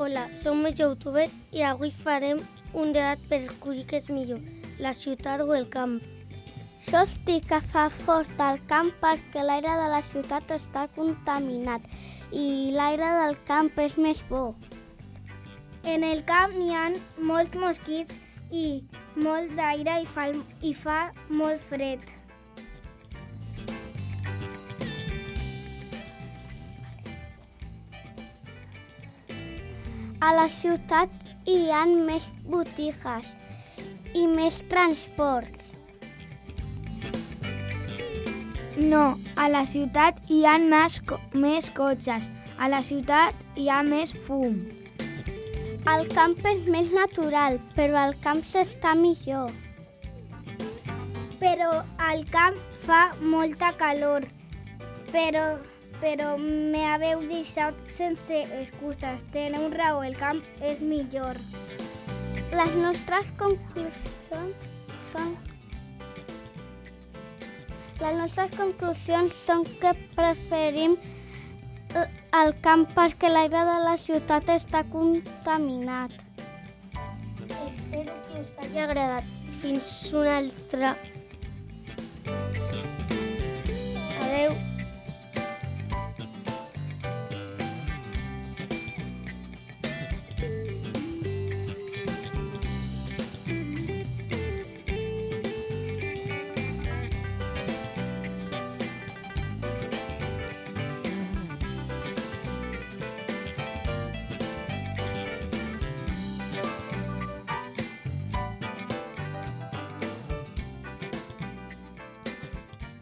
Hola, som els youtubers i avui farem un debat per escollir què és millor, la ciutat o el camp. Jo estic a favor del camp perquè l'aire de la ciutat està contaminat i l'aire del camp és més bo. En el camp n'hi ha molts mosquits i molt d'aire i fa molt fred. A la ciutat hi ha més botigues i més transports. No, a la ciutat hi ha més cotxes. A la ciutat hi ha més fum. El camp és més natural, però al camp s'està millor. Però al camp fa molta calor. Però m'haveu deixat sense excuses. Teniu raó, el camp és millor. Les nostres conclusions són que preferim el camp perquè l'aire de la ciutat està contaminat. Espero que us hagi agradat. Fins una altra